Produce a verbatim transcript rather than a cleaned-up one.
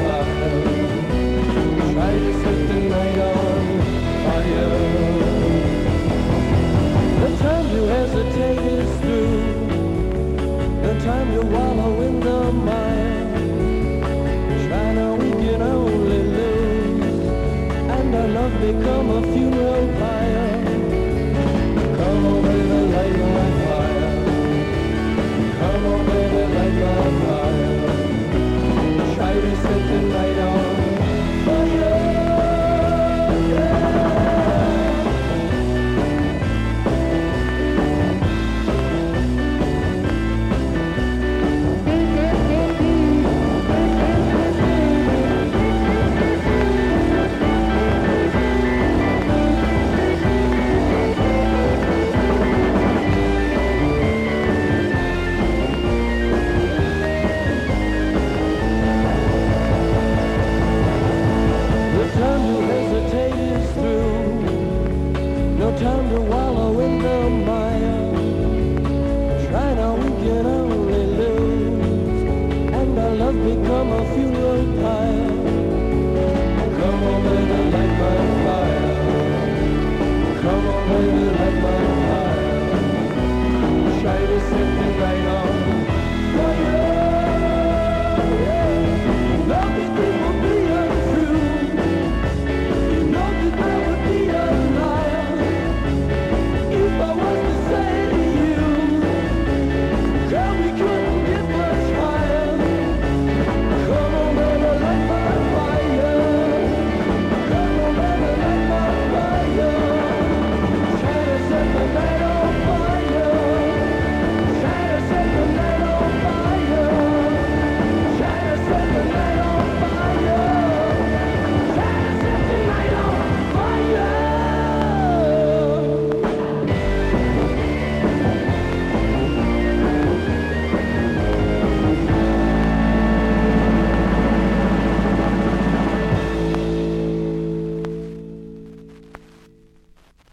fire. Try to set the night on fire. The time to hesitate is through. The time to wallow in the mire. China, we can only lose, and our love become a funeral pyre. Come on, baby, light my fire. Come on, baby, light my fire. Try to set the night on fire. Time to walk